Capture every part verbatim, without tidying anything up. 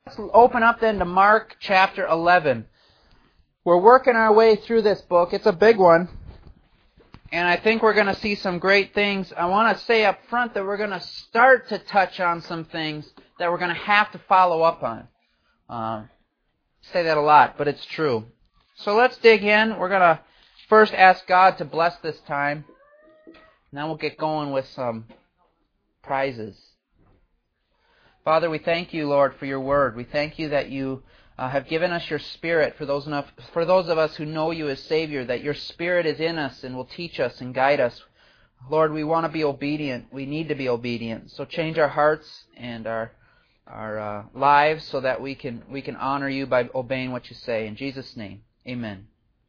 Let's open up then to Mark chapter eleven. We're working our way through this book. It's a big one. And I think we're going to see some great things. I want to say up front that we're going to start to touch on some things that we're going to have to follow up on. Um, say that a lot, but it's true. So let's dig in. We're going to first ask God to bless this time. And then we'll get going with some prizes. Father, we thank you, Lord, for your word. We thank you that you uh, have given us your Spirit for those enough, for those of us who know you as Savior, that your Spirit is in us and will teach us and guide us. Lord, we want to be obedient. We need to be obedient. So change our hearts and our our uh, lives so that we can we can honor you by obeying what you say. In Jesus' name, amen.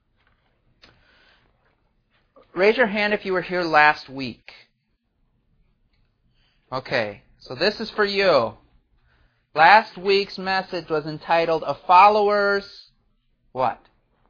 Raise your hand if you were here last week. Okay, so this is for you. Last week's message was entitled, A Follower's what?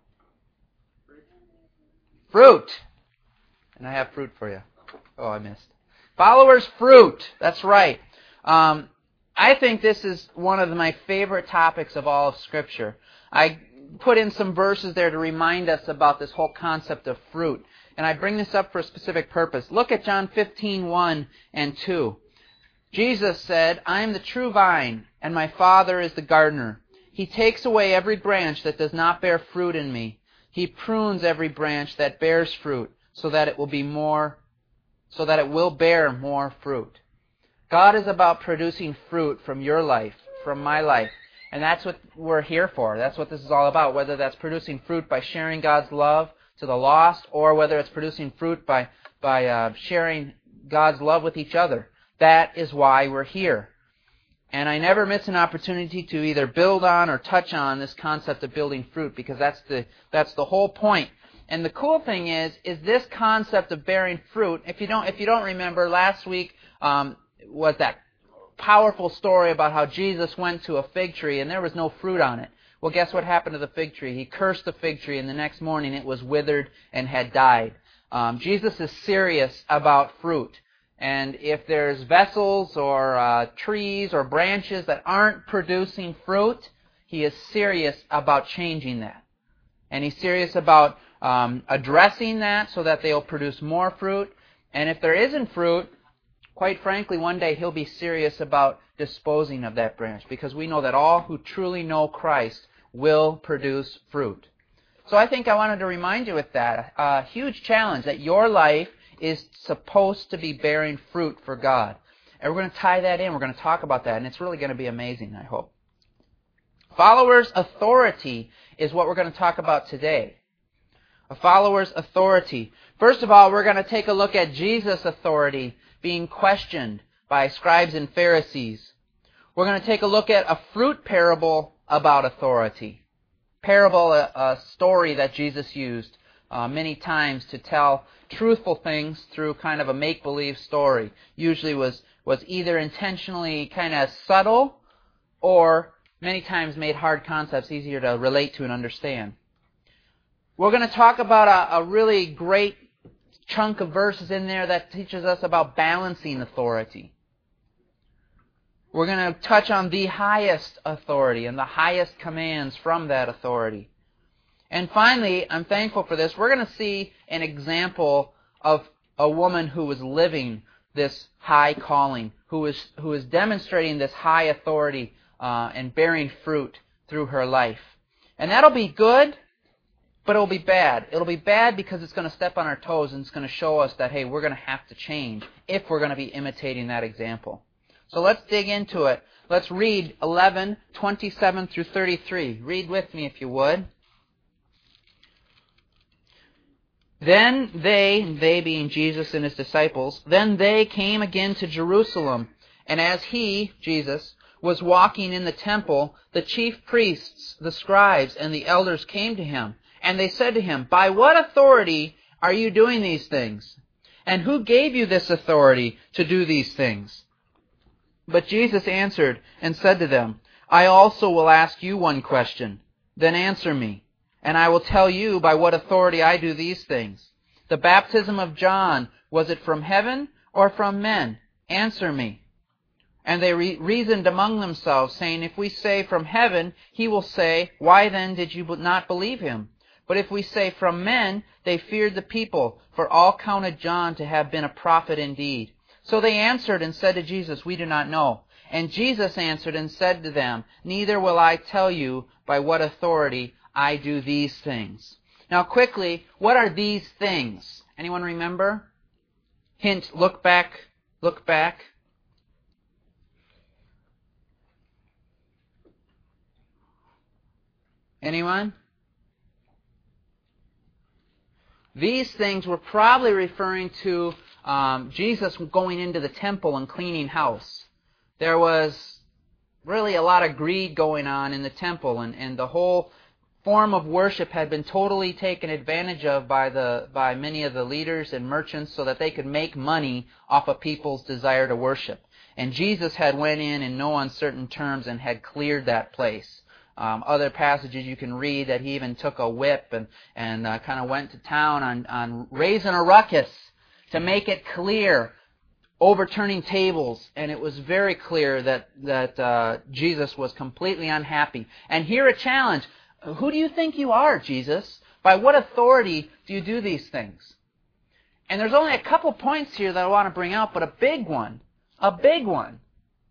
Fruit. And I have fruit for you. Oh, I missed. Follower's fruit. That's right. Um, I think this is one of my favorite topics of all of Scripture. I put in some verses there to remind us about this whole concept of fruit. And I bring this up for a specific purpose. Look at John fifteen, one and two. Jesus said, I am the true vine, and my Father is the gardener. He takes away every branch that does not bear fruit in me. He prunes every branch that bears fruit, so that it will be more, so that it will bear more fruit. God is about producing fruit from your life, from my life. And that's what we're here for. That's what this is all about, whether that's producing fruit by sharing God's love to the lost, or whether it's producing fruit by, by uh, sharing God's love with each other. That is why we're here. And I never miss an opportunity to either build on or touch on this concept of building fruit, because that's the that's the whole point. And the cool thing is, is this concept of bearing fruit. If you don't if you don't remember, last week um, was that powerful story about how Jesus went to a fig tree and there was no fruit on it. Well, guess what happened to the fig tree? He cursed the fig tree, and the next morning it was withered and had died. Um, Jesus is serious about fruit. And if there's vessels or uh, trees or branches that aren't producing fruit, he is serious about changing that. And he's serious about um, addressing that so that they'll produce more fruit. And if there isn't fruit, quite frankly, one day he'll be serious about disposing of that branch, because we know that all who truly know Christ will produce fruit. So I think I wanted to remind you with that, a huge challenge that your life is supposed to be bearing fruit for God. And we're going to tie that in. We're going to talk about that, and it's really going to be amazing, I hope. Followers' authority is what we're going to talk about today. A follower's authority. First of all, we're going to take a look at Jesus' authority being questioned by scribes and Pharisees. We're going to take a look at a fruit parable about authority. Parable, a, a story that Jesus used Uh, many times to tell truthful things through kind of a make-believe story. Usually was, was either intentionally kind of subtle, or many times made hard concepts easier to relate to and understand. We're going to talk about a, a really great chunk of verses in there that teaches us about balancing authority. We're going to touch on the highest authority and the highest commands from that authority. And finally, I'm thankful for this, we're going to see an example of a woman who was living this high calling, who is who is demonstrating this high authority uh, and bearing fruit through her life. And that'll be good, but it'll be bad. It'll be bad because it's going to step on our toes, and it's going to show us that, hey, we're going to have to change if we're going to be imitating that example. So let's dig into it. Let's read eleven, twenty-seven through thirty-three. Read with me if you would. Then they, they being Jesus and his disciples, then they came again to Jerusalem. And as he, Jesus, was walking in the temple, the chief priests, the scribes, and the elders came to him. And they said to him, By what authority are you doing these things? And who gave you this authority to do these things? But Jesus answered and said to them, I also will ask you one question. Then answer me. And I will tell you by what authority I do these things. The baptism of John, was it from heaven or from men? Answer me. And they re- reasoned among themselves, saying, if we say from heaven, he will say, why then did you not believe him? But if we say from men, they feared the people, for all counted John to have been a prophet indeed. So they answered and said to Jesus, we do not know. And Jesus answered and said to them, neither will I tell you by what authority I do these things. Now quickly, what are these things? Anyone remember? Hint, look back, look back. Anyone? These things were probably referring to um, Jesus going into the temple and cleaning house. There was really a lot of greed going on in the temple, and, and the whole form of worship had been totally taken advantage of by the by many of the leaders and merchants so that they could make money off of people's desire to worship. And Jesus had went in in no uncertain terms and had cleared that place. Um, other passages you can read that he even took a whip and, and uh, kind of went to town on, on raising a ruckus to make it clear, overturning tables. And it was very clear that, that uh, Jesus was completely unhappy. And here a challenge. Who do you think you are, Jesus? By what authority do you do these things? And there's only a couple points here that I want to bring out, but a big one, a big one,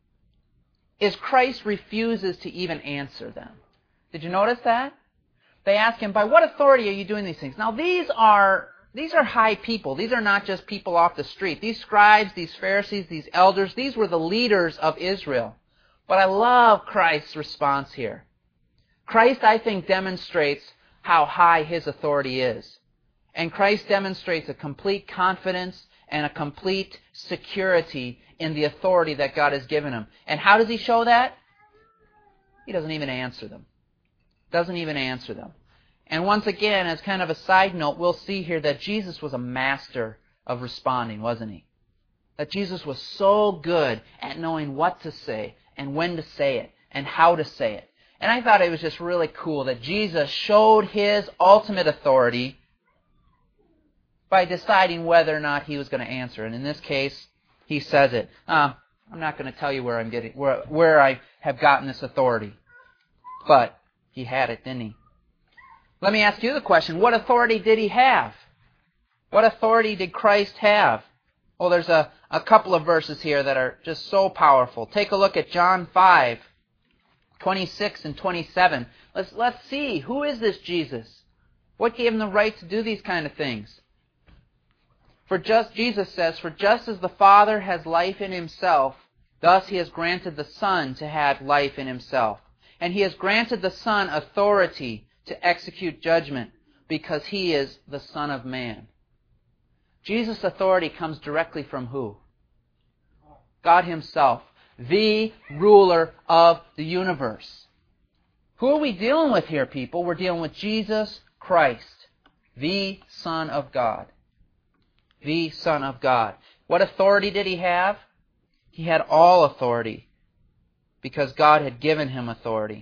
is Christ refuses to even answer them. Did you notice that? They ask him, by what authority are you doing these things? Now these are these are high people. These are not just people off the street. These scribes, these Pharisees, these elders, these were the leaders of Israel. But I love Christ's response here. Christ, I think, demonstrates how high his authority is. And Christ demonstrates a complete confidence and a complete security in the authority that God has given him. And how does he show that? He doesn't even answer them. Doesn't even answer them. And once again, as kind of a side note, we'll see here that Jesus was a master of responding, wasn't he? That Jesus was so good at knowing what to say and when to say it and how to say it. And I thought it was just really cool that Jesus showed his ultimate authority by deciding whether or not he was going to answer. And in this case, he says it. Uh, I'm not going to tell you where I'm getting, where, where I have gotten this authority. But he had it, didn't he? Let me ask you the question. What authority did he have? What authority did Christ have? Well, there's a, a couple of verses here that are just so powerful. Take a look at John five, twenty-six and twenty-seven. Let's, let's see. Who is this Jesus? What gave him the right to do these kind of things? For just, Jesus says, for just as the Father has life in himself, thus he has granted the Son to have life in himself. And he has granted the Son authority to execute judgment because he is the Son of Man. Jesus' authority comes directly from who? God himself, the ruler of the universe. Who are we dealing with here, people? We're dealing with Jesus Christ, the Son of God. The Son of God. What authority did he have? He had all authority because God had given him authority.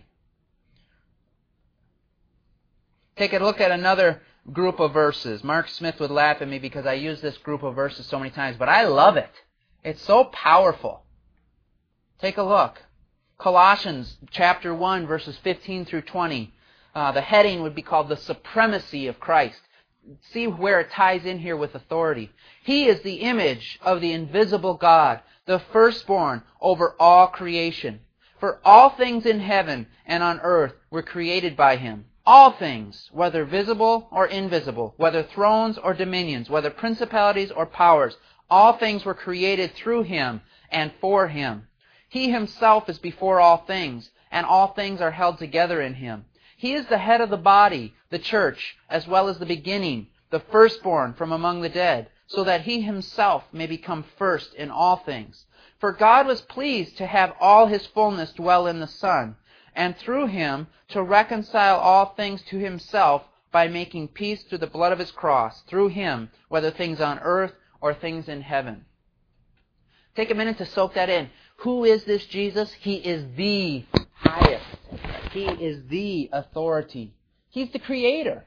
Take a look at another group of verses. Mark Smith would laugh at me because I use this group of verses so many times, but I love it. It's so powerful. Take a look. Colossians chapter one, verses fifteen through twenty. Uh, the heading would be called the supremacy of Christ. See where it ties in here with authority. He is the image of the invisible God, the firstborn over all creation. For all things in heaven and on earth were created by him. All things, whether visible or invisible, whether thrones or dominions, whether principalities or powers, all things were created through him and for him. He himself is before all things, and all things are held together in him. He is the head of the body, the church, as well as the beginning, the firstborn from among the dead, so that he himself may become first in all things. For God was pleased to have all his fullness dwell in the Son, and through him to reconcile all things to himself by making peace through the blood of his cross, through him, whether things on earth or things in heaven. Take a minute to soak that in. Who is this Jesus? He is the highest. He is the authority. He's the creator.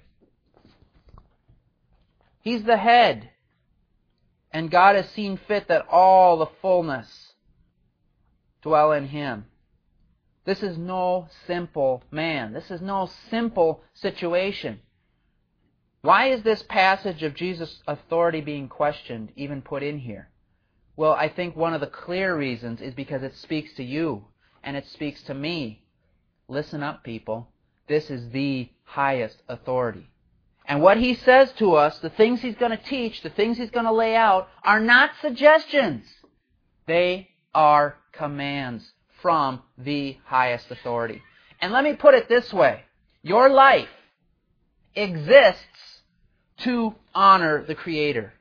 He's the head. And God has seen fit that all the fullness dwell in him. This is no simple man. This is no simple situation. Why is this passage of Jesus' authority being questioned even put in here? Well, I think one of the clear reasons is because it speaks to you and it speaks to me. Listen up, people. This is the highest authority. And what he says to us, the things he's going to teach, the things he's going to lay out, are not suggestions. They are commands from the highest authority. And let me put it this way. Your life exists to honor the Creator.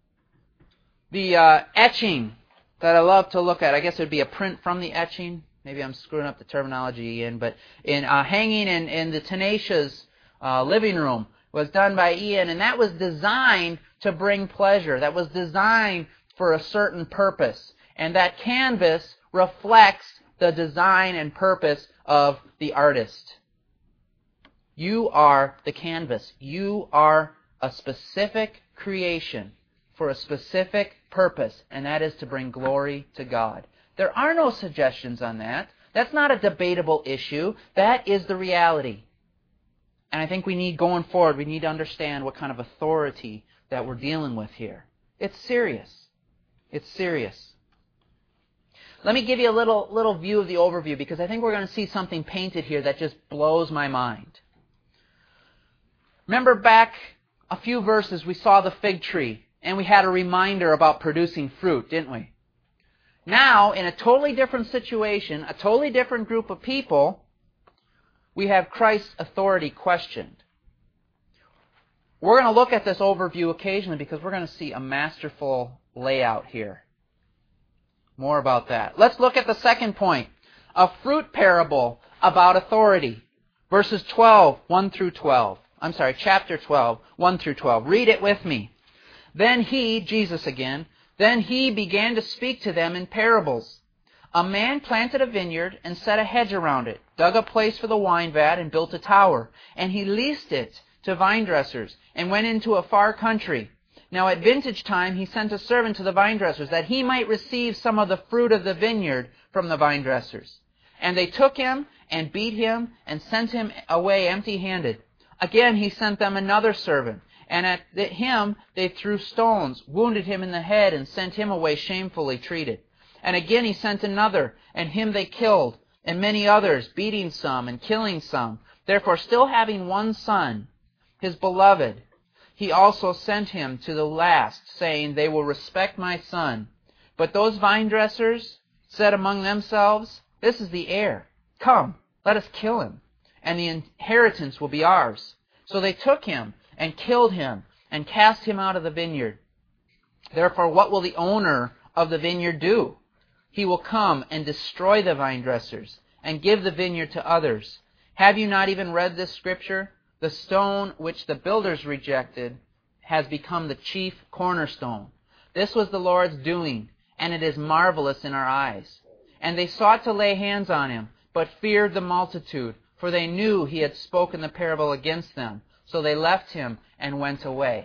The uh, etching that I love to look at, I guess it would be a print from the etching. Maybe I'm screwing up the terminology again, but in uh, hanging in, in the Tenacious uh, living room was done by Ian, and that was designed to bring pleasure. That was designed for a certain purpose. And that canvas reflects the design and purpose of the artist. You are the canvas. You are a specific creation for a specific purpose, and that is to bring glory to God. There are no suggestions on that. That's not a debatable issue. That is the reality. And I think we need, going forward, we need to understand what kind of authority that we're dealing with here. It's serious. It's serious. Let me give you a little, little view of the overview, because I think we're going to see something painted here that just blows my mind. Remember back a few verses, we saw the fig tree, and we had a reminder about producing fruit, didn't we? Now, in a totally different situation, a totally different group of people, we have Christ's authority questioned. We're going to look at this overview occasionally because we're going to see a masterful layout here. More about that. Let's look at the second point. A fruit parable about authority. Verses twelve, one through twelve. I'm sorry, chapter twelve, one through twelve. Read it with me. Then he, Jesus again, then he began to speak to them in parables. A man planted a vineyard and set a hedge around it, dug a place for the wine vat and built a tower. And he leased it to vine dressers and went into a far country. Now at vintage time he sent a servant to the vine dressers that he might receive some of the fruit of the vineyard from the vine dressers. And they took him and beat him and sent him away empty-handed. Again he sent them another servant, and at him they threw stones, wounded him in the head, and sent him away shamefully treated. And again he sent another, and him they killed, and many others, beating some and killing some. Therefore, still having one son, his beloved, he also sent him to the last, saying, They will respect my son. But those vine dressers said among themselves, This is the heir. Come, let us kill him, and the inheritance will be ours. So they took him and killed him and cast him out of the vineyard. Therefore, what will the owner of the vineyard do? He will come and destroy the vine dressers and give the vineyard to others. Have you not even read this scripture? The stone which the builders rejected has become the chief cornerstone. This was the Lord's doing, and it is marvelous in our eyes. And they sought to lay hands on him, but feared the multitude, for they knew he had spoken the parable against them. So they left him and went away.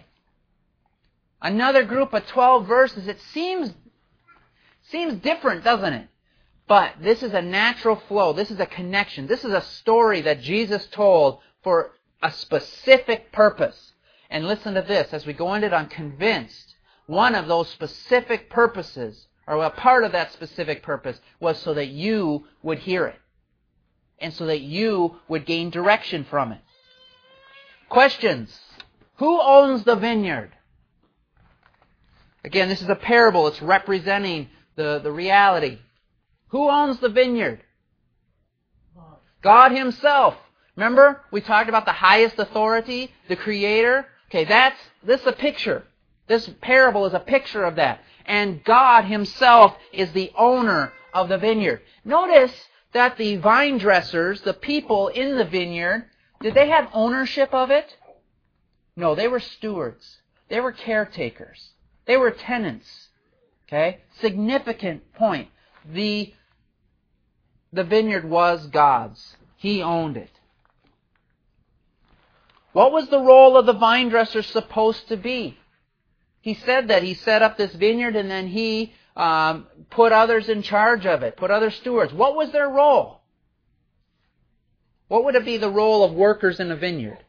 Another group of twelve verses. It seems, seems different, doesn't it? But this is a natural flow. This is a connection. This is a story that Jesus told for a specific purpose. And listen to this. As we go into it, I'm convinced one of those specific purposes, or a part of that specific purpose, was so that you would hear it. And so that you would gain direction from it. Questions. Who owns the vineyard? Again, this is a parable. It's representing the, the reality. Who owns the vineyard? God Himself. Remember, we talked about the highest authority, the Creator. Okay, that's this is a picture. This parable is a picture of that. And God Himself is the owner of the vineyard. Notice that the vine dressers, the people in the vineyard, did they have ownership of it? No, they were stewards. They were caretakers. They were tenants. Okay? Significant point. The, the vineyard was God's. He owned it. What was the role of the vine dresser supposed to be? He said that he set up this vineyard and then he um, put others in charge of it, put other stewards. What was their role? What would it be the role of workers in a vineyard? What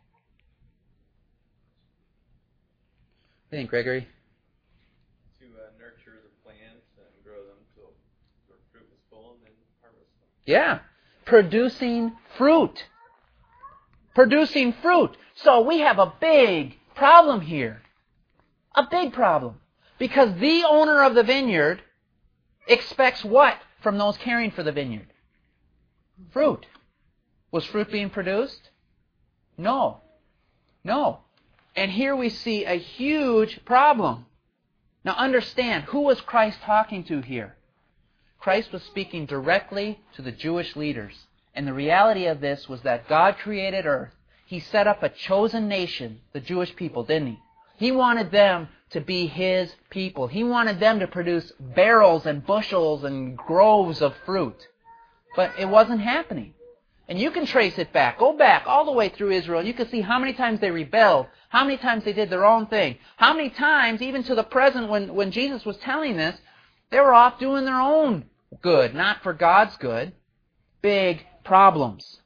do you think, Gregory? To uh, nurture the plants and grow them till their fruit is full and then harvest them. Yeah. Producing fruit. Producing fruit. So we have a big problem here. A big problem. Because the owner of the vineyard expects what from those caring for the vineyard? Fruit. Was fruit being produced? No. No. And here we see a huge problem. Now understand, who was Christ talking to here? Christ was speaking directly to the Jewish leaders. And the reality of this was that God created earth. He set up a chosen nation, the Jewish people, didn't He? He wanted them to be His people. He wanted them to produce barrels and bushels and groves of fruit. But it wasn't happening. And you can trace it back. Go back all the way through Israel. You can see how many times they rebelled. How many times they did their own thing. How many times, even to the present when, when Jesus was telling this, they were off doing their own good, not for God's good. Big problems.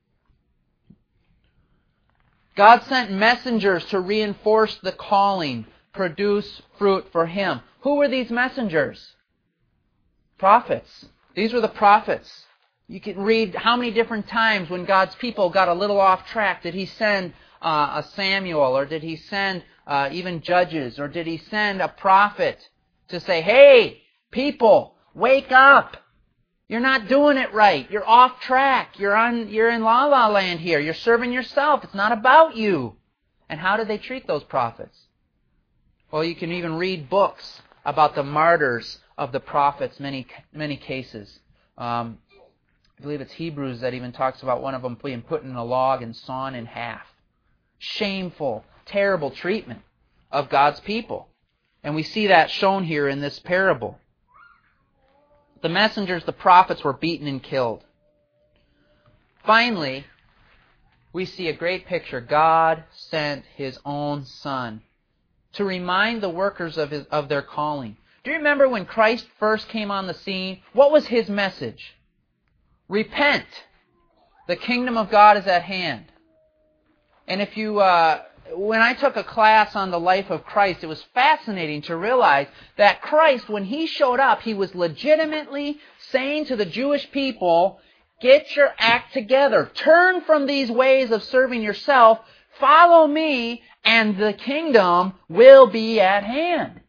God sent messengers to reinforce the calling, produce fruit for Him. Who were these messengers? Prophets. These were the prophets. You can read how many different times when God's people got a little off track, did He send uh, a Samuel, or did He send uh, even judges, or did He send a prophet to say, hey, people, wake up. You're not doing it right. You're off track. You're on. You're in la la land here. You're serving yourself. It's not about you. And how did they treat those prophets? Well, you can even read books about the martyrs of the prophets, many many cases. Um, I believe it's Hebrews that even talks about one of them being put in a log and sawn in half. Shameful, terrible treatment of God's people. And we see that shown here in this parable. The messengers, the prophets, were beaten and killed. Finally, we see a great picture. God sent His own Son to remind the workers of, his, of their calling. Do you remember when Christ first came on the scene? What was His message? Repent. The kingdom of God is at hand. And if you, uh, when I took a class on the life of Christ, it was fascinating to realize that Christ, when He showed up, He was legitimately saying to the Jewish people, get your act together. Turn from these ways of serving yourself. Follow me, and the kingdom will be at hand.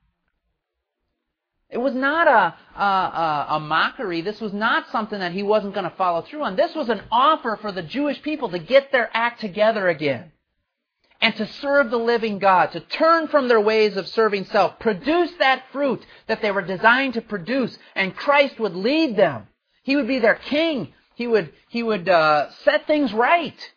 It was not a, a, a mockery. This was not something that He wasn't going to follow through on. This was an offer for the Jewish people to get their act together again and to serve the living God, to turn from their ways of serving self, produce that fruit that they were designed to produce, and Christ would lead them. He would be their king. He would, he would uh, set things right.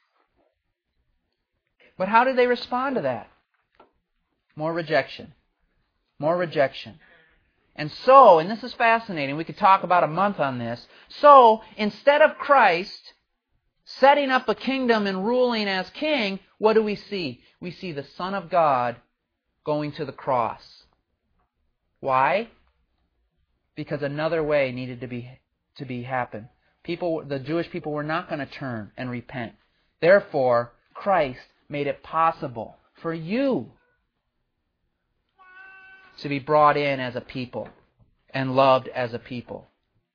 But how did they respond to that? More rejection. More rejection. And so, and this is fascinating, we could talk about a month on this. So, instead of Christ setting up a kingdom and ruling as king, what do we see? We see the Son of God going to the cross. Why? Because another way needed to be to be happen. People, the Jewish people were not going to turn and repent. Therefore, Christ made it possible for you to be brought in as a people and loved as a people.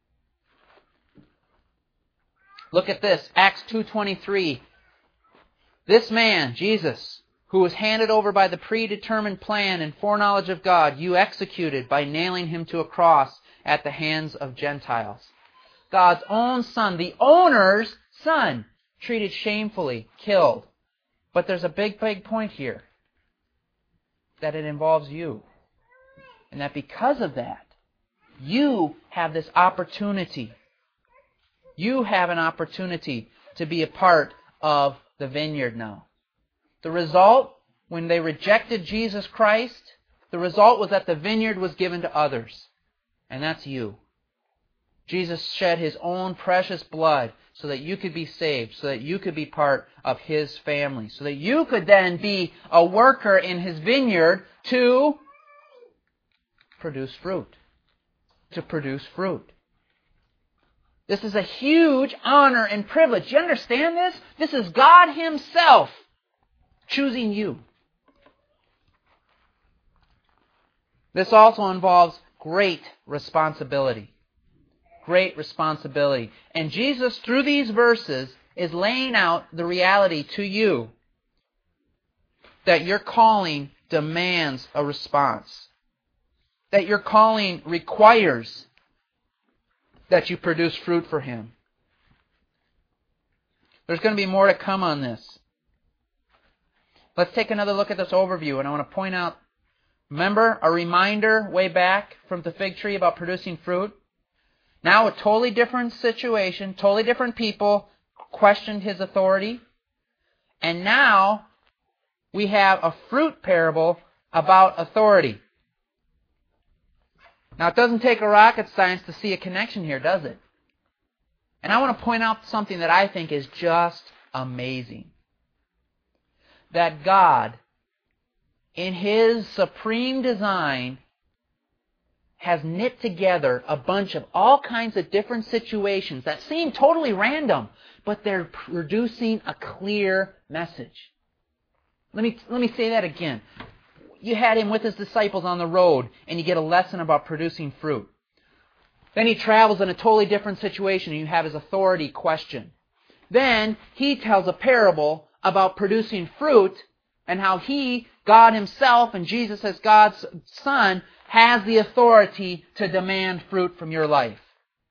Look at this, Acts two twenty-three. This man, Jesus, who was handed over by the predetermined plan and foreknowledge of God, you executed by nailing Him to a cross at the hands of Gentiles. God's own Son, the owner's Son, treated shamefully, killed. But there's a big, big point here, that it involves you. And that because of that, you have this opportunity. You have an opportunity to be a part of the vineyard now. The result, when they rejected Jesus Christ, the result was that the vineyard was given to others. And that's you. Jesus shed His own precious blood so that you could be saved, so that you could be part of His family, so that you could then be a worker in His vineyard to produce fruit. to produce fruit. This is a huge honor and privilege. You understand this? This is God Himself choosing you. This also involves great responsibility. Great responsibility. And Jesus, through these verses, is laying out the reality to you that your calling demands a response. That your calling requires that you produce fruit for Him. There's going to be more to come on this. Let's take another look at this overview, and I want to point out, remember a reminder way back from the fig tree about producing fruit? Now a totally different situation, totally different people questioned His authority, and now we have a fruit parable about authority. Now, it doesn't take a rocket science to see a connection here, does it? And I want to point out something that I think is just amazing. That God, in His supreme design, has knit together a bunch of all kinds of different situations that seem totally random, but they're producing a clear message. Let me, let me say that again. You had Him with His disciples on the road, and you get a lesson about producing fruit. Then He travels in a totally different situation, and you have His authority questioned. Then He tells a parable about producing fruit, and how He, God Himself, and Jesus as God's Son, has the authority to demand fruit from your life.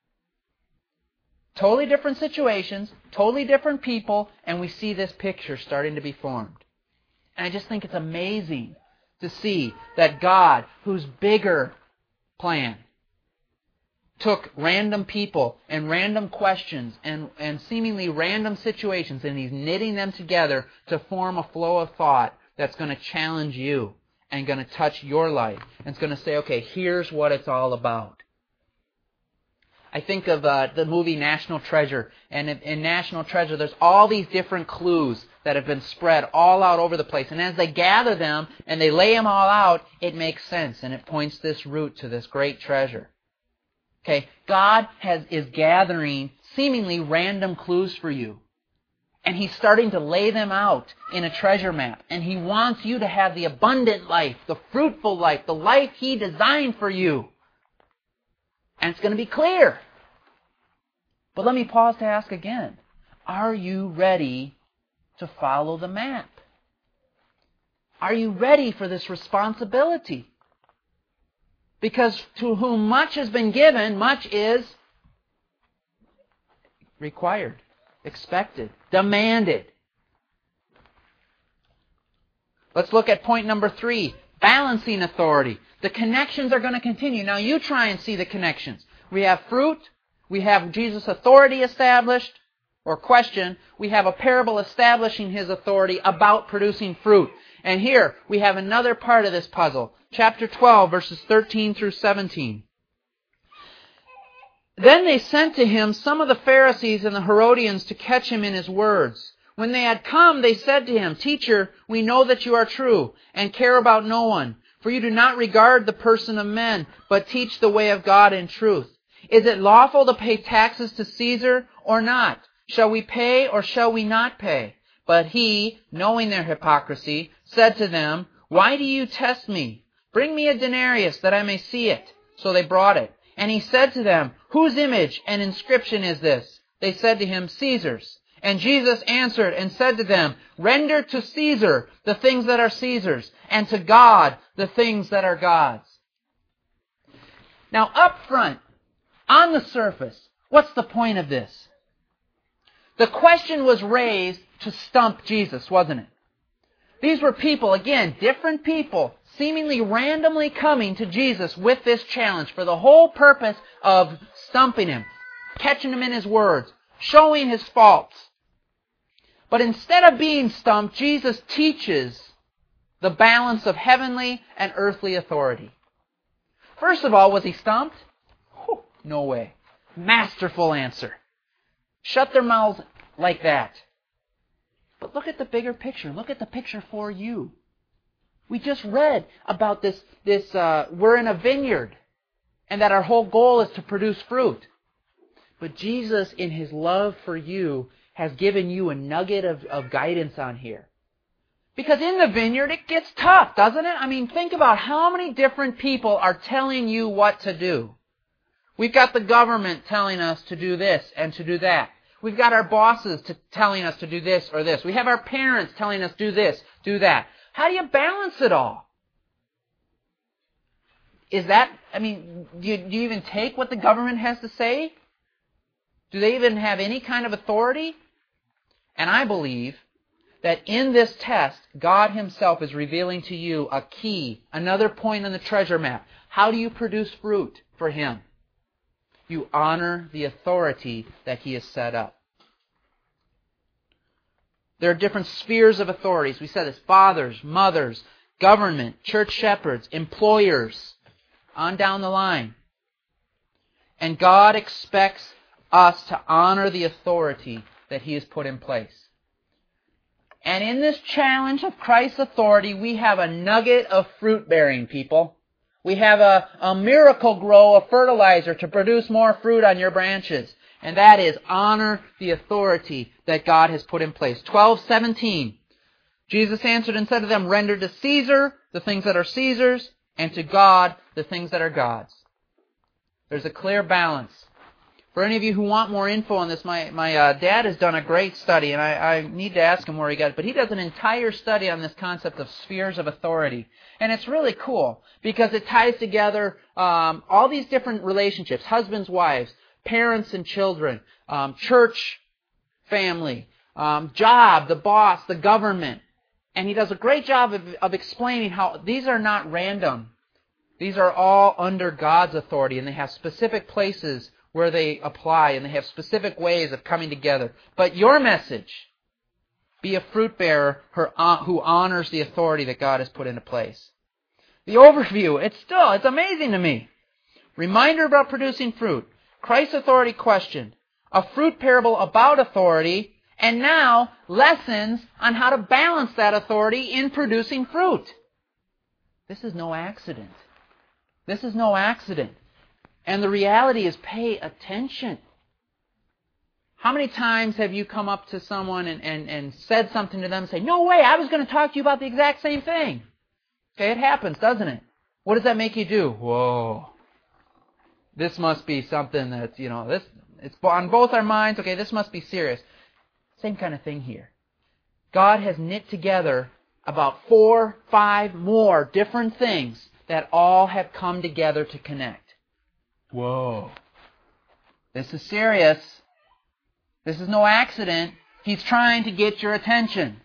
Totally different situations, totally different people, and we see this picture starting to be formed. And I just think it's amazing to see that God, whose bigger plan, took random people and random questions and, and seemingly random situations, and He's knitting them together to form a flow of thought that's going to challenge you and going to touch your life. And it's going to say, okay, here's what it's all about. I think of uh, the movie National Treasure. And in, in National Treasure, there's all these different clues that have been spread all out over the place. And as they gather them and they lay them all out, it makes sense. And it points this route to this great treasure. Okay, God has is gathering seemingly random clues for you. And He's starting to lay them out in a treasure map. And He wants you to have the abundant life, the fruitful life, the life He designed for you. And it's going to be clear. But let me pause to ask again. Are you ready to follow the map? Are you ready for this responsibility? Because to whom much has been given, much is required, expected, demanded. Let's look at point number three, balancing authority. The connections are going to continue. Now you try and see the connections. We have fruit. We have Jesus' authority established or questioned. We have a parable establishing His authority about producing fruit. And here we have another part of this puzzle. Chapter twelve, verses thirteen through seventeen. Then they sent to Him some of the Pharisees and the Herodians to catch Him in His words. When they had come, they said to Him, "Teacher, we know that you are true and care about no one, for you do not regard the person of men, but teach the way of God in truth. Is it lawful to pay taxes to Caesar or not? Shall we pay or shall we not pay?" But He, knowing their hypocrisy, said to them, "Why do you test me? Bring me a denarius that I may see it." So they brought it. And He said to them, "Whose image and inscription is this?" They said to Him, "Caesar's." And Jesus answered and said to them, "Render to Caesar the things that are Caesar's, and to God the things that are God's." Now up front, on the surface, what's the point of this? The question was raised to stump Jesus, wasn't it? These were people, again, different people, seemingly randomly coming to Jesus with this challenge for the whole purpose of stumping Him, catching Him in His words, showing His faults. But instead of being stumped, Jesus teaches the balance of heavenly and earthly authority. First of all, was He stumped? Whew, no way. Masterful answer. Shut their mouths like that. But look at the bigger picture. Look at the picture for you. We just read about this, this uh, we're in a vineyard. and that our whole goal is to produce fruit. But Jesus, in His love for you, has given you a nugget of, of guidance on here. Because in the vineyard, it gets tough, doesn't it? I mean, think about how many different people are telling you what to do. We've got the government telling us to do this and to do that. We've got our bosses to, telling us to do this or this. We have our parents telling us do this, do that. How do you balance it all? Is that, I mean, do you, do you even take what the government has to say? Do they even have any kind of authority? And I believe that in this test, God Himself is revealing to you a key, another point on the treasure map. How do you produce fruit for Him? You honor the authority that He has set up. There are different spheres of authorities. We said this: fathers, mothers, government, church shepherds, employers, on down the line. And God expects us to honor the authority that He has put in place. And in this challenge of Christ's authority, we have a nugget of fruit-bearing, people. We have a, a miracle grow of fertilizer to produce more fruit on your branches. And that is, honor the authority that God has put in place. twelve seventeen. Jesus answered and said to them, "Render to Caesar the things that are Caesar's, and to God the things that are God's." There's a clear balance. For any of you who want more info on this, my, my uh, dad has done a great study, and I, I need to ask him where he got it, but he does an entire study on this concept of spheres of authority. And it's really cool, because it ties together um, all these different relationships: husbands, wives, parents and children, um, church, family, um, job, the boss, the government. And he does a great job of, of explaining how these are not random. These are all under God's authority, and they have specific places where they apply, and they have specific ways of coming together. But your message, be a fruit bearer who honors the authority that God has put into place. The overview, it's still, it's amazing to me. Reminder about producing fruit. Christ's authority questioned. A fruit parable about authority. And now, lessons on how to balance that authority in producing fruit. This is no accident. This is no accident. And the reality is, pay attention. How many times have you come up to someone and, and, and said something to them and say, "No way, I was going to talk to you about the exact same thing"? Okay, it happens, doesn't it? What does that make you do? Whoa. This must be something that's, you know, this it's on both our minds. Okay, this must be serious. Same kind of thing here. God has knit together about four, five more different things that all have come together to connect. Whoa. This is serious. This is no accident. He's trying to get your attention.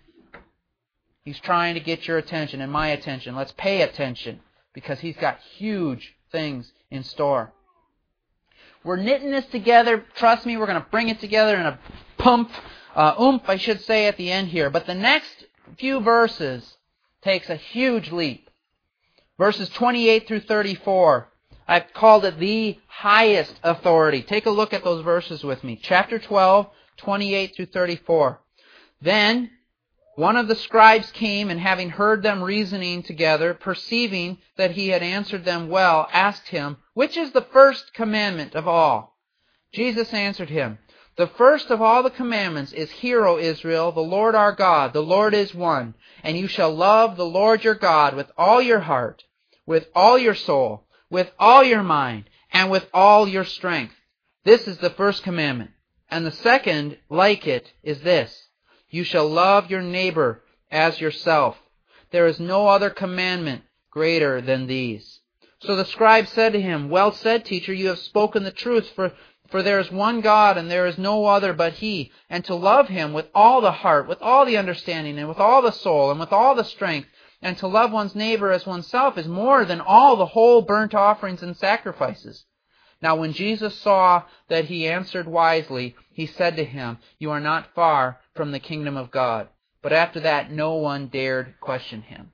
He's trying to get your attention and my attention. Let's pay attention, because He's got huge things in store. We're knitting this together. Trust me, we're going to bring it together in a pump, uh, oomph, I should say, at the end here. But the next few verses takes a huge leap. Verses twenty-eight through thirty-four. I've called it the highest authority. Take a look at those verses with me. Chapter twelve, twenty-eight through thirty-four. Then one of the scribes came, and having heard them reasoning together, perceiving that he had answered them well, asked him, "Which is the first commandment of all?" Jesus answered him, "The first of all the commandments is, Hear, O Israel, the Lord our God, the Lord is one, and you shall love the Lord your God with all your heart, with all your soul, with all your mind, and with all your strength. This is the first commandment. And the second, like it, is this: You shall love your neighbor as yourself. There is no other commandment greater than these." So the scribe said to him, "Well said, teacher, you have spoken the truth, for, for there is one God, and there is no other but He. And to love Him with all the heart, with all the understanding, and with all the soul, and with all the strength, and to love one's neighbor as oneself is more than all the whole burnt offerings and sacrifices." Now when Jesus saw that he answered wisely, He said to him, "You are not far from the kingdom of God." But after that, no one dared question him.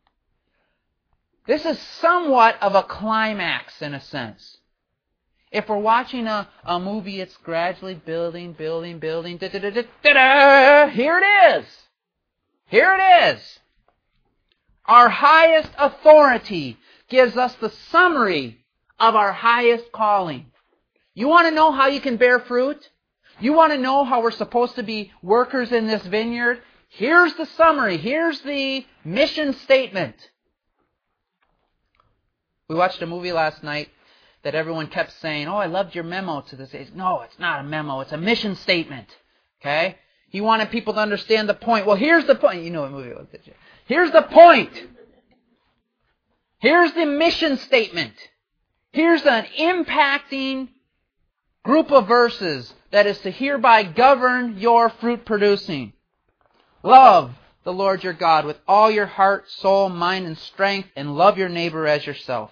This is somewhat of a climax in a sense. If we're watching a, a movie, it's gradually building, building, building. Da, da, da, da, da, da, here it is. Here it is. Our highest authority gives us the summary of our highest calling. You want to know how you can bear fruit? You want to know how we're supposed to be workers in this vineyard? Here's the summary. Here's the mission statement. We watched a movie last night that everyone kept saying, oh, I loved your memo to this. No, it's not a memo. It's a mission statement. Okay? He wanted people to understand the point. Well, here's the point. You know what movie it was, did you? Here's the point. Here's the mission statement. Here's an impacting group of verses that is to hereby govern your fruit producing. Love the Lord your God with all your heart, soul, mind, and strength, and love your neighbor as yourself.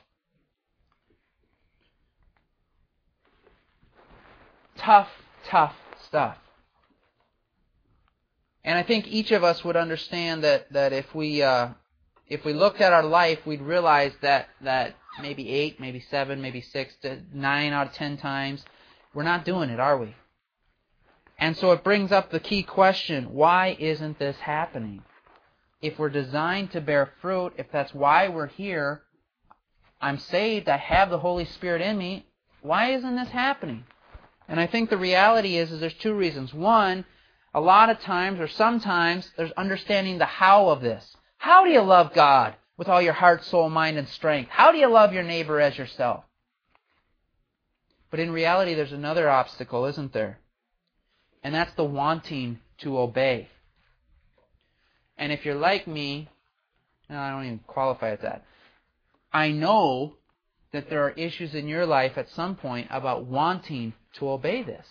Tough, tough stuff. And I think each of us would understand that, that if we uh, if we looked at our life, we'd realize that, that maybe eight, maybe seven, maybe six, to nine out of ten times, we're not doing it, are we? And so it brings up the key question, why isn't this happening? If we're designed to bear fruit, if that's why we're here, I'm saved, I have the Holy Spirit in me, why isn't this happening? And I think the reality is, is there's two reasons. One, a lot of times, or sometimes, there's understanding the how of this. How do you love God with all your heart, soul, mind, and strength? How do you love your neighbor as yourself? But in reality, there's another obstacle, isn't there? And that's the wanting to obey. And if you're like me, no, I don't even qualify as that. I know that there are issues in your life at some point about wanting to obey this.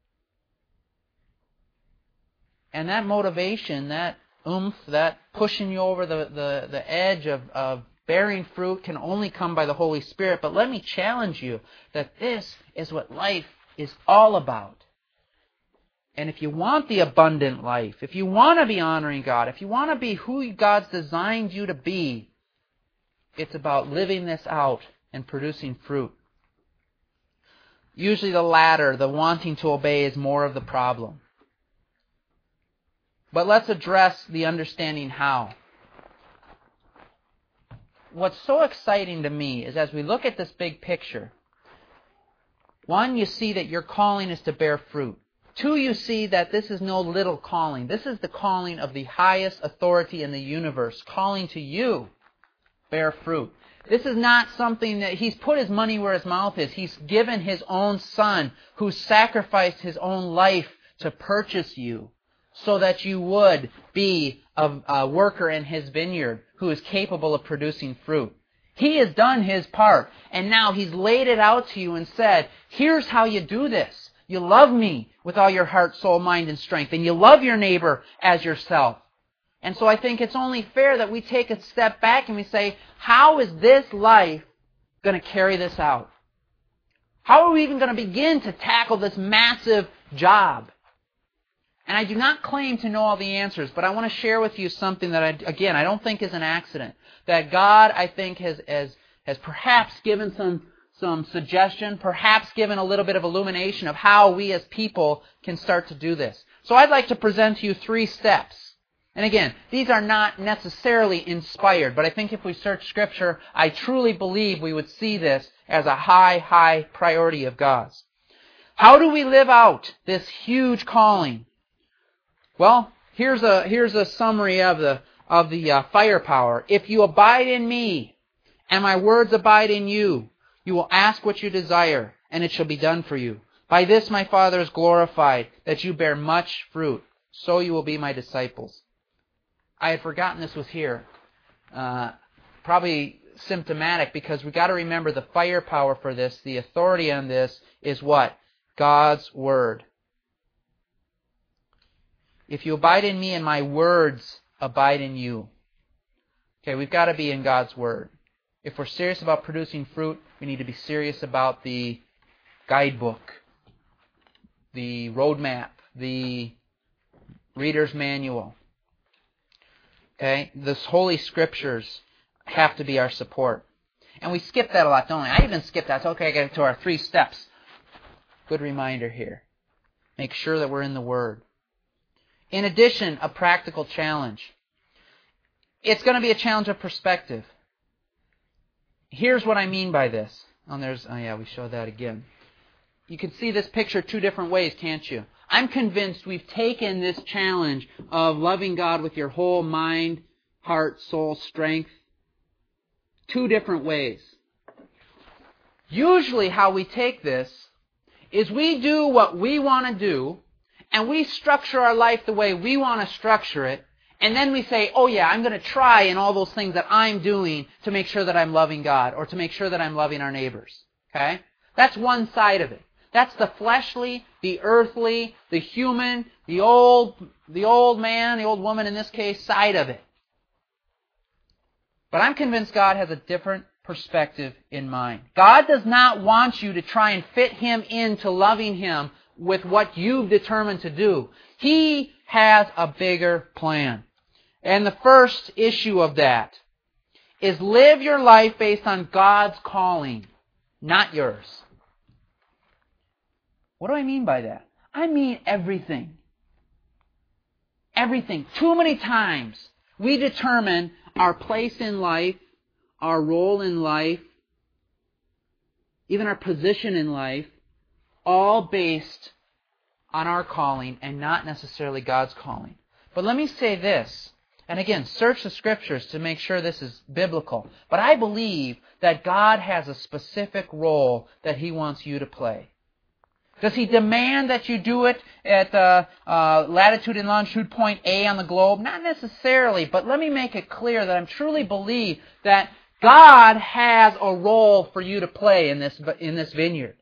And that motivation, that oomph, that pushing you over the, the, the edge of, of bearing fruit can only come by the Holy Spirit. But let me challenge you that this is what life is all about. And if you want the abundant life, if you want to be honoring God, if you want to be who God's designed you to be, it's about living this out and producing fruit. Usually the latter, the wanting to obey, is more of the problem. But let's address the understanding how. What's so exciting to me is as we look at this big picture, one, you see that your calling is to bear fruit. Two, you see that this is no little calling. This is the calling of the highest authority in the universe, calling to you, bear fruit. This is not something that He's put His money where His mouth is. He's given His own Son, who sacrificed His own life to purchase you, so that you would be a, a worker in His vineyard who is capable of producing fruit. He has done His part, and now He's laid it out to you and said, here's how you do this. You love me with all your heart, soul, mind, and strength, and you love your neighbor as yourself. And so I think it's only fair that we take a step back and we say, how is this life going to carry this out? How are we even going to begin to tackle this massive job? And I do not claim to know all the answers, but I want to share with you something that, I, again, I don't think is an accident. That God, I think, has has, has perhaps given some, some suggestion, perhaps given a little bit of illumination of how we as people can start to do this. So I'd like to present to you three steps. And again, these are not necessarily inspired, but I think if we search Scripture, I truly believe we would see this as a high, high priority of God's. How do we live out this huge calling? Well, here's a here's a summary of the of the uh, firepower. If you abide in me, and my words abide in you, you will ask what you desire, and it shall be done for you. By this my Father is glorified, that you bear much fruit. So you will be my disciples. I had forgotten this was here. Uh, probably symptomatic, because we've got to remember the firepower for this, the authority on this, is what? God's Word. If you abide in me and my words abide in you. Okay, we've got to be in God's Word. If we're serious about producing fruit, we need to be serious about the guidebook, the roadmap, the reader's manual. Okay, this Holy Scriptures have to be our support. And we skip that a lot, don't we? I even skip that. So, okay, I get to our three steps. Good reminder here. Make sure that we're in the Word. In addition, a practical challenge. It's going to be a challenge of perspective. Here's what I mean by this. Oh, there's, oh yeah, we showed that again. You can see this picture two different ways, can't you? I'm convinced we've taken this challenge of loving God with your whole mind, heart, soul, strength, two different ways. Usually how we take this is we do what we want to do, and we structure our life the way we want to structure it, and then we say, oh yeah, I'm going to try in all those things that I'm doing to make sure that I'm loving God, or to make sure that I'm loving our neighbors. Okay? That's one side of it. That's the fleshly, the earthly, the human, the old, the old man, the old woman in this case, side of it. But I'm convinced God has a different perspective in mind. God does not want you to try and fit Him into loving Him with what you've determined to do. He has a bigger plan. And the first issue of that is live your life based on God's calling, not yours. What do I mean by that? I mean everything. Everything. Too many times we determine our place in life, our role in life, even our position in life, all based on our calling and not necessarily God's calling. But let me say this, and again, search the Scriptures to make sure this is biblical. But I believe that God has a specific role that He wants you to play. Does He demand that you do it at uh, uh, latitude and longitude point A on the globe? Not necessarily, but let me make it clear that I truly believe that God has a role for you to play in this, in this vineyard.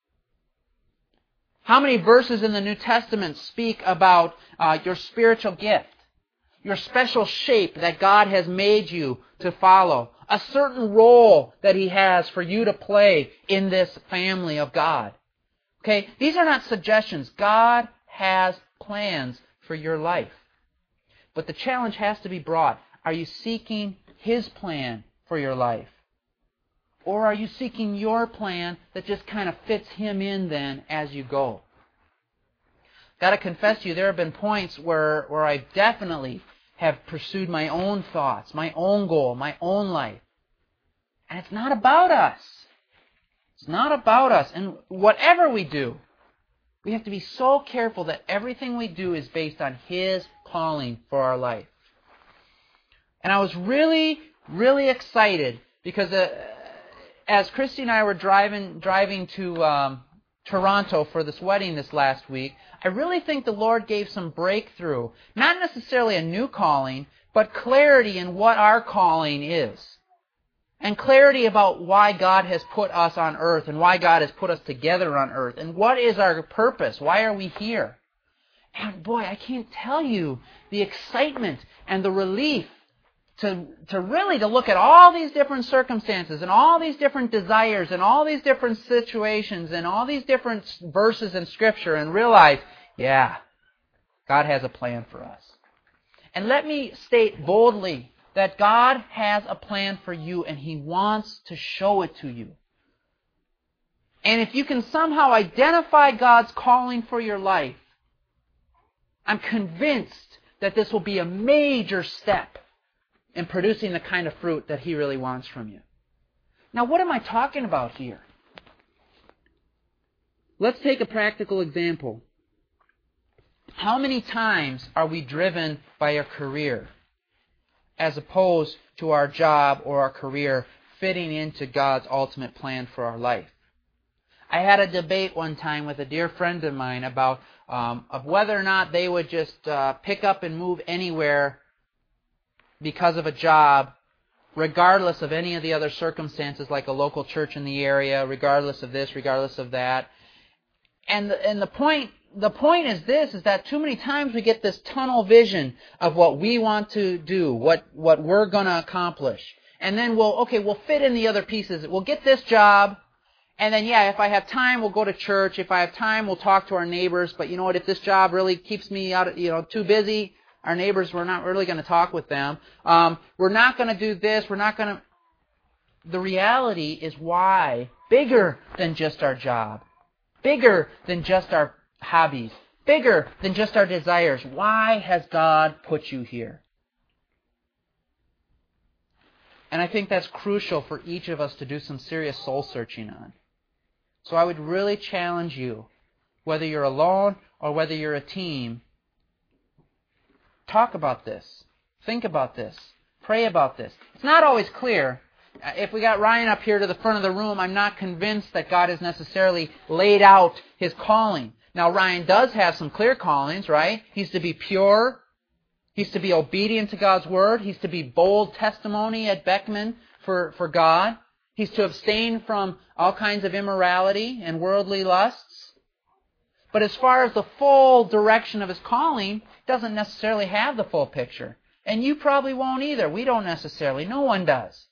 How many verses in the New Testament speak about uh, your spiritual gift, your special shape that God has made you to follow, a certain role that He has for you to play in this family of God? Okay, these are not suggestions. God has plans for your life. But the challenge has to be brought. Are you seeking His plan for your life? Or are you seeking your plan that just kind of fits Him in then as you go? Got to confess to you, there have been points where, where I definitely have pursued my own thoughts, my own goal, my own life. And it's not about us. It's not about us. And whatever we do, we have to be so careful that everything we do is based on His calling for our life. And I was really, really excited because uh, as Christy and I were driving driving to um, Toronto for this wedding this last week, I really think the Lord gave some breakthrough. Not necessarily a new calling, but clarity in what our calling is. And clarity about why God has put us on earth and why God has put us together on earth. And what is our purpose? Why are we here? And boy, I can't tell you the excitement and the relief to, to really to look at all these different circumstances and all these different desires and all these different situations and all these different verses in Scripture and realize, yeah, God has a plan for us. And let me state boldly that God has a plan for you and He wants to show it to you. And if you can somehow identify God's calling for your life, I'm convinced that this will be a major step in producing the kind of fruit that He really wants from you. Now, what am I talking about here? Let's take a practical example. How many times are we driven by a career as opposed to our job or our career fitting into God's ultimate plan for our life? I had a debate one time with a dear friend of mine about um, of whether or not they would just uh, pick up and move anywhere because of a job, regardless of any of the other circumstances, like a local church in the area, regardless of this, regardless of that. And the, and the point the point is this, is that too many times we get this tunnel vision of what we want to do, what, what we're going to accomplish. And then we'll, okay, we'll fit in the other pieces. We'll get this job, and then, yeah, if I have time, we'll go to church. If I have time, we'll talk to our neighbors. But you know what, if this job really keeps me out, of, you know, too busy, our neighbors, we're not really going to talk with them. Um, we're not going to do this. We're not going to... The reality is why, bigger than just our job, bigger than just our hobbies, bigger than just our desires. Why has God put you here? And I think that's crucial for each of us to do some serious soul searching on. So I would really challenge you, whether you're alone or whether you're a team, talk about this. Think about this. Pray about this. It's not always clear. If we got Ryan up here to the front of the room, I'm not convinced that God has necessarily laid out His calling. Now, Ryan does have some clear callings, right? He's to be pure. He's to be obedient to God's Word. He's to be bold testimony at Beckman for, for God. He's to abstain from all kinds of immorality and worldly lusts. But as far as the full direction of his calling, he doesn't necessarily have the full picture. And you probably won't either. We don't necessarily. No one does.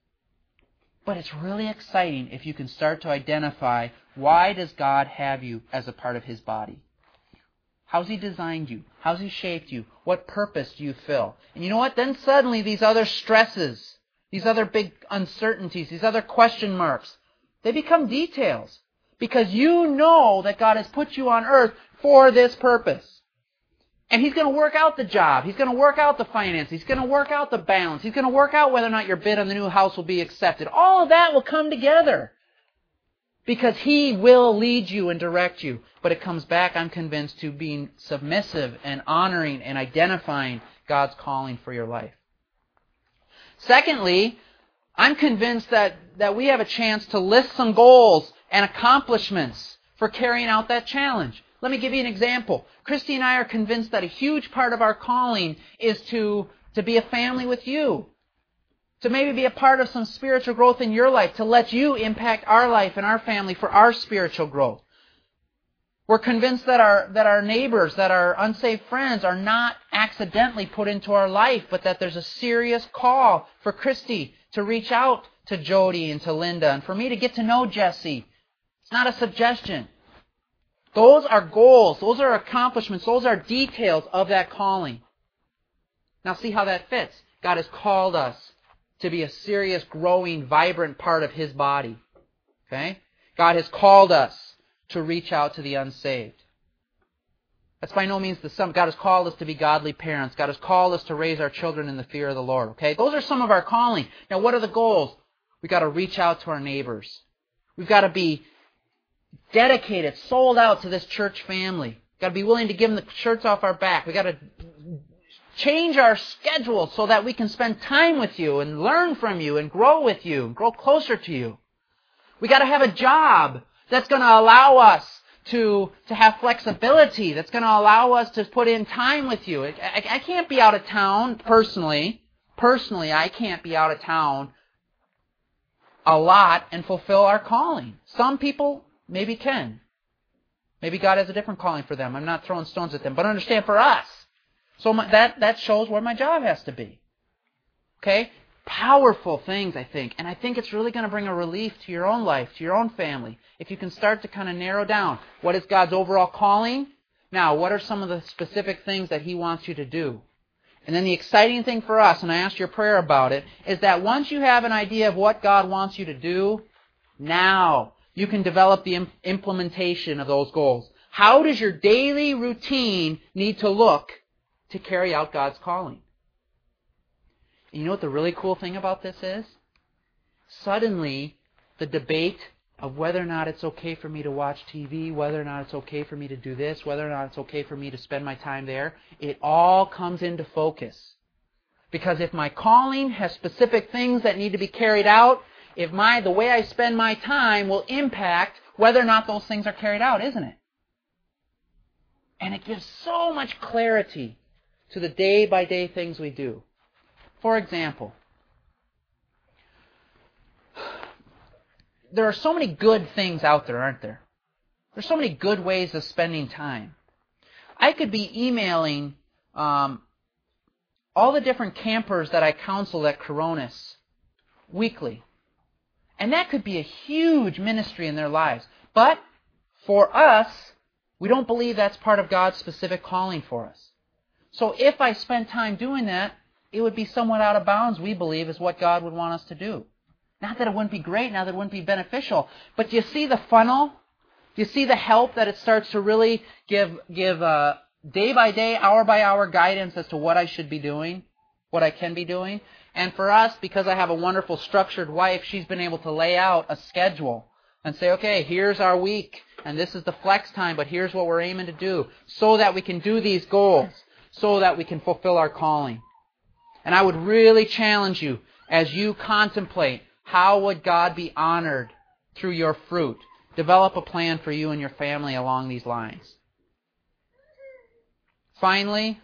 But it's really exciting if you can start to identify, why does God have you as a part of His body? How's He designed you? How's He shaped you? What purpose do you fill? And you know what? Then suddenly these other stresses, these other big uncertainties, these other question marks, they become details. Because you know that God has put you on earth for this purpose. And He's going to work out the job. He's going to work out the finances. He's going to work out the balance. He's going to work out whether or not your bid on the new house will be accepted. All of that will come together. Because He will lead you and direct you. But it comes back, I'm convinced, to being submissive and honoring and identifying God's calling for your life. Secondly, I'm convinced that, that we have a chance to list some goals and accomplishments for carrying out that challenge. Let me give you an example. Christy and I are convinced that a huge part of our calling is to, to be a family with you. To maybe be a part of some spiritual growth in your life, to let you impact our life and our family for our spiritual growth. We're convinced that our, that our neighbors, that our unsaved friends are not accidentally put into our life, but that there's a serious call for Christy to reach out to Jody and to Linda, and for me to get to know Jesse. It's not a suggestion. Those are goals. Those are accomplishments. Those are details of that calling. Now see how that fits. God has called us to be a serious, growing, vibrant part of His body. Okay? God has called us to reach out to the unsaved. That's by no means the sum. God has called us to be godly parents. God has called us to raise our children in the fear of the Lord. Okay? Those are some of our calling. Now what are the goals? We've got to reach out to our neighbors. We've got to be dedicated, sold out to this church family. We've got to be willing to give them the shirts off our back. We've got to change our schedule so that we can spend time with you and learn from you and grow with you and grow closer to you. We've got to have a job that's going to allow us to, to have flexibility, that's going to allow us to put in time with you. I, I, I can't be out of town personally. Personally, I can't be out of town a lot and fulfill our calling. Some people maybe can. Maybe God has a different calling for them. I'm not throwing stones at them. But understand, for us, so my, that, that shows where my job has to be. Okay? Powerful things, I think. And I think it's really going to bring a relief to your own life, to your own family, if you can start to kind of narrow down what is God's overall calling. Now, what are some of the specific things that He wants you to do? And then the exciting thing for us, and I asked your prayer about it, is that once you have an idea of what God wants you to do, now you can develop the im- implementation of those goals. How does your daily routine need to look to carry out God's calling? And you know what the really cool thing about this is? Suddenly, the debate of whether or not it's okay for me to watch T V, whether or not it's okay for me to do this, whether or not it's okay for me to spend my time there, it all comes into focus. Because if my calling has specific things that need to be carried out, if my the way I spend my time will impact whether or not those things are carried out, isn't it? And it gives so much clarity to the day-by-day things we do. For example, there are so many good things out there, aren't there? There's so many good ways of spending time. I could be emailing um, all the different campers that I counsel at Coronis weekly. And that could be a huge ministry in their lives. But for us, we don't believe that's part of God's specific calling for us. So if I spend time doing that, it would be somewhat out of bounds, we believe, is what God would want us to do. Not that it wouldn't be great, not that it wouldn't be beneficial, but do you see the funnel? Do you see the help that it starts to really give give uh, day by day, hour by hour guidance as to what I should be doing, what I can be doing. And for us, because I have a wonderful structured wife, she's been able to lay out a schedule and say, okay, here's our week, and this is the flex time, but here's what we're aiming to do, so that we can do these goals, so that we can fulfill our calling. And I would really challenge you, as you contemplate how would God be honored through your fruit, develop a plan for you and your family along these lines. Finally,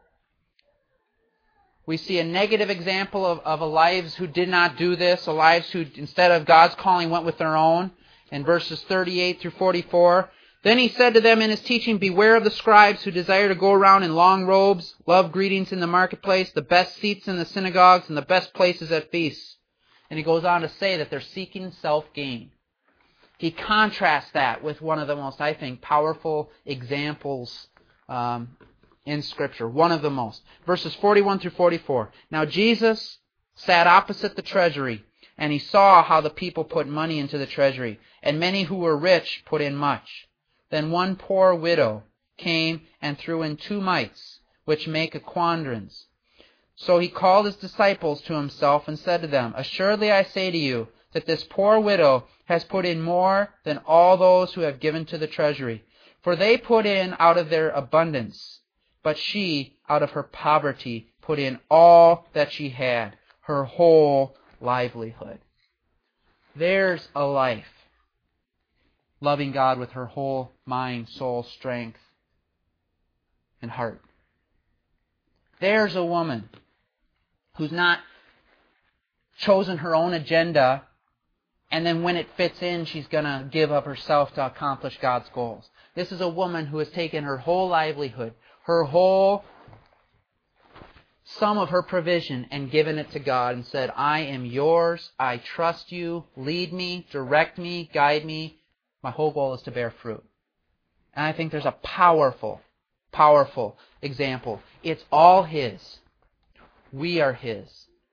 we see a negative example of, of a lives who did not do this, a lives who, instead of God's calling, went with their own. In verses thirty-eight through forty-four, then he said to them in his teaching, beware of the scribes who desire to go around in long robes, love greetings in the marketplace, the best seats in the synagogues, and the best places at feasts. And he goes on to say that they're seeking self-gain. He contrasts that with one of the most, I think, powerful examples um, in Scripture. One of the most. Verses forty-one through forty-four. Now Jesus sat opposite the treasury, and he saw how the people put money into the treasury, and many who were rich put in much. Then one poor widow came and threw in two mites, which make a quadrans. So he called his disciples to himself and said to them, assuredly I say to you, that this poor widow has put in more than all those who have given to the treasury. For they put in out of their abundance, but she, out of her poverty, put in all that she had, her whole livelihood. There's a life, loving God with her whole mind, soul, strength, and heart. There's a woman who's not chosen her own agenda, and then when it fits in, she's going to give up herself to accomplish God's goals. This is a woman who has taken her whole livelihood, her whole some of her provision, and given it to God and said, I am yours, I trust you, lead me, direct me, guide me. My whole goal is to bear fruit. And I think there's a powerful, powerful example. It's all His. We are His.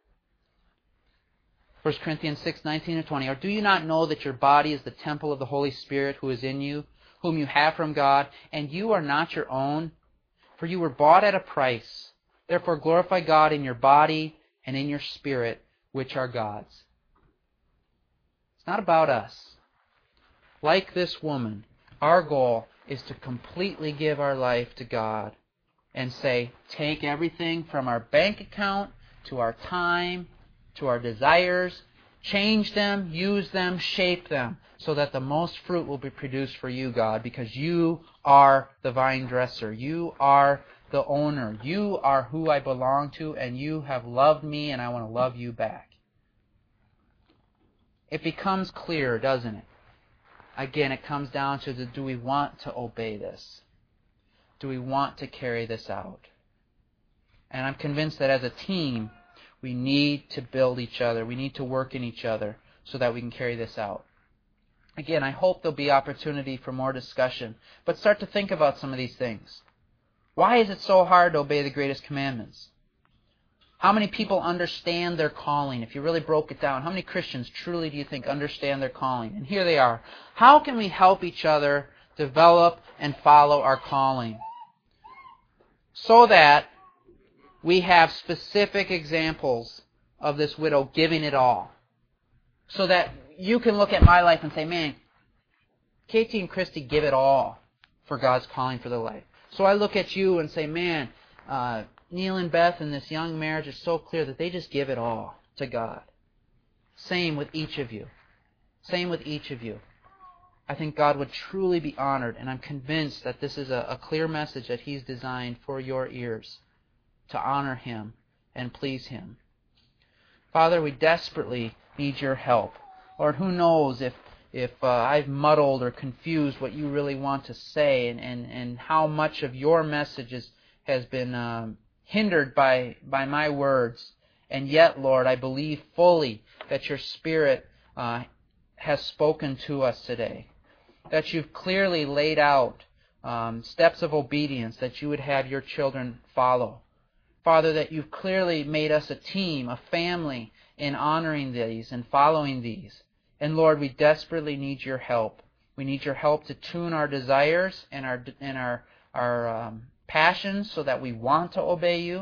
First Corinthians six, nineteen and twenty. Or do you not know that your body is the temple of the Holy Spirit who is in you, whom you have from God, and you are not your own? For you were bought at a price. Therefore glorify God in your body and in your spirit, which are God's. It's not about us. Like this woman, our goal is to completely give our life to God and say, take everything from our bank account to our time to our desires, change them, use them, shape them, so that the most fruit will be produced for you, God, because you are the vine dresser. You are the owner. You are who I belong to, and you have loved me, and I want to love you back. It becomes clear, doesn't it? Again, it comes down to the, do we want to obey this? Do we want to carry this out? And I'm convinced that as a team, we need to build each other. We need to work in each other so that we can carry this out. Again, I hope there'll be opportunity for more discussion. But start to think about some of these things. Why is it so hard to obey the greatest commandments? How many people understand their calling? If you really broke it down, how many Christians truly do you think understand their calling? And here they are. How can we help each other develop and follow our calling so that we have specific examples of this widow giving it all? So that you can look at my life and say, man, Katie and Christy give it all for God's calling for their life. So I look at you and say, man, uh, Neil and Beth and this young marriage is so clear that they just give it all to God. Same with each of you. Same with each of you. I think God would truly be honored, and I'm convinced that this is a, a clear message that He's designed for your ears to honor Him and please Him. Father, we desperately need your help. Lord, who knows if if uh, I've muddled or confused what you really want to say, and, and, and how much of your message is, has been um, hindered by, by my words. And yet, Lord, I believe fully that your Spirit uh, has spoken to us today, that you've clearly laid out um, steps of obedience that you would have your children follow. Father, that you've clearly made us a team, a family, in honoring these and following these. And Lord, we desperately need your help. We need your help to tune our desires and our and our our um, passions so that we want to obey you.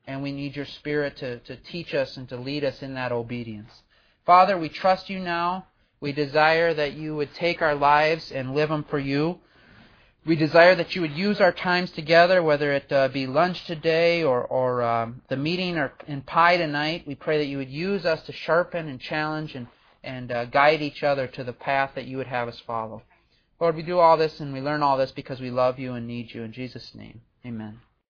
and we need your Spirit to, to teach us and to lead us in that obedience. Father, we trust you now. We desire that you would take our lives and live them for you. We desire that you would use our times together, whether it uh, be lunch today or, or um, the meeting or in pie tonight. We pray that you would use us to sharpen and challenge and, and uh, guide each other to the path that you would have us follow. Lord, we do all this and we learn all this because we love you and need you. In Jesus' name, amen.